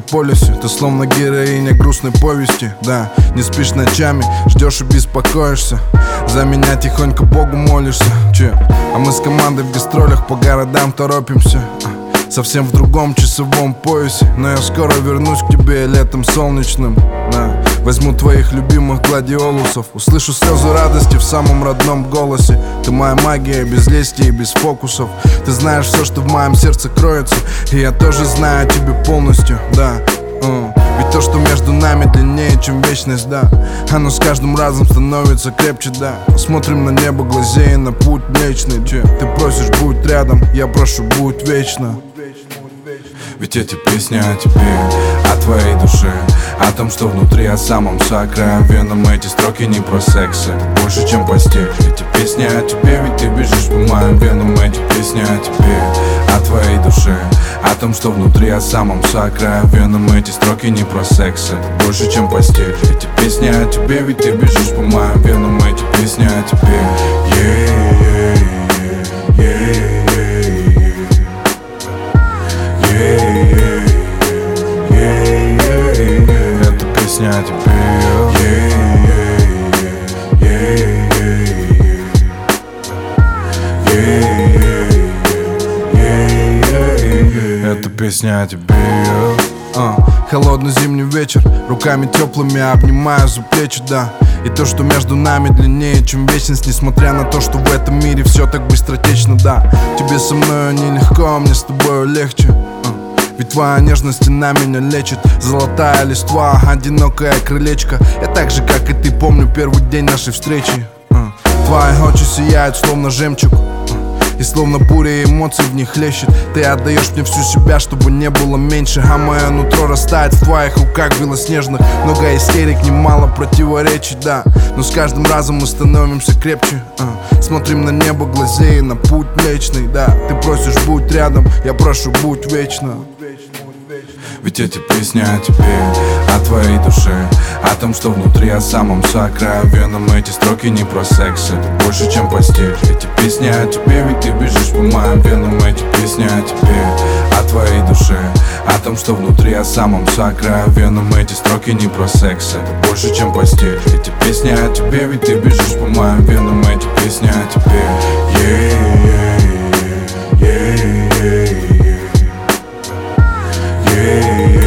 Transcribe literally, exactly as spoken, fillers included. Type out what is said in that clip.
полюсе. Ты словно героиня грустной повести, да. Не спишь ночами, ждешь и беспокоишься. За меня тихонько Богу молишься, че? А мы с командой в гастролях по городам торопимся, совсем в другом часовом поясе. Но я скоро вернусь к тебе летом солнечным, да. Возьму твоих любимых гладиолусов, услышу слезы радости в самом родном голосе. Ты моя магия, без лести и без фокусов. Ты знаешь все, что в моем сердце кроется, и я тоже знаю о тебе полностью, да. uh. Ведь то, что между нами длиннее, чем вечность, да. Оно с каждым разом становится крепче, да. Смотрим на небо, глазея на путь млечный, че? Ты просишь, будь рядом, я прошу, будь вечно. Ведь эти песни о тебе, о твоей душе, о том, что внутри, о самом сокровенном. Эти строки не про секс, это больше, чем постель. Эти песни о тебе, ведь ты бежишь по моим венам. Эти песни о тебе, о твоей душе, о том, что внутри, о самом сокровенном. Эти строки не про секс, это больше, чем постель. Эти песни о тебе, ведь ты бежишь по моим венам. Эти песни о тебе, yeah, yeah, yeah. Это песня о тебе. Это песня о тебе. Uh, холодный зимний вечер, руками теплыми обнимаю за плечи, да. И то, что между нами длиннее, чем вечность. Несмотря на то, что в этом мире все так быстротечно, да. Тебе со мною нелегко, мне с тобою легче, uh. Ведь твоя нежность на меня лечит. Золотая листва, одинокое крылечко. Я так же, как и ты, помню первый день нашей встречи, uh. Твои очи сияют, словно жемчуг, uh. И словно буря эмоций в них хлещет. Ты отдаешь мне всю себя, чтобы не было меньше. А мое нутро растает в твоих руках белоснежных. Много истерик, немало противоречий, да. Но с каждым разом мы становимся крепче, а. Смотрим на небо, глазея на путь млечный, да. Ты просишь, будь рядом, я прошу, будь вечно. Ведь эти песни о тебе, о твоей душе, о том, что внутри, о самом сокровенном. Эти строки не про секс, это больше, чем постель. Эти песни о тебе, ведь ты бежишь по моим венам. Эти песни о тебе, о твоей душе, о том, что внутри, о самом сокровенном. Эти строки не про секс, это больше, чем постель. Эти песни о тебе, ведь ты бежишь по моим венам. Эти песни о тебе, yeah, yeah, yeah, yeah, yeah. Yeah.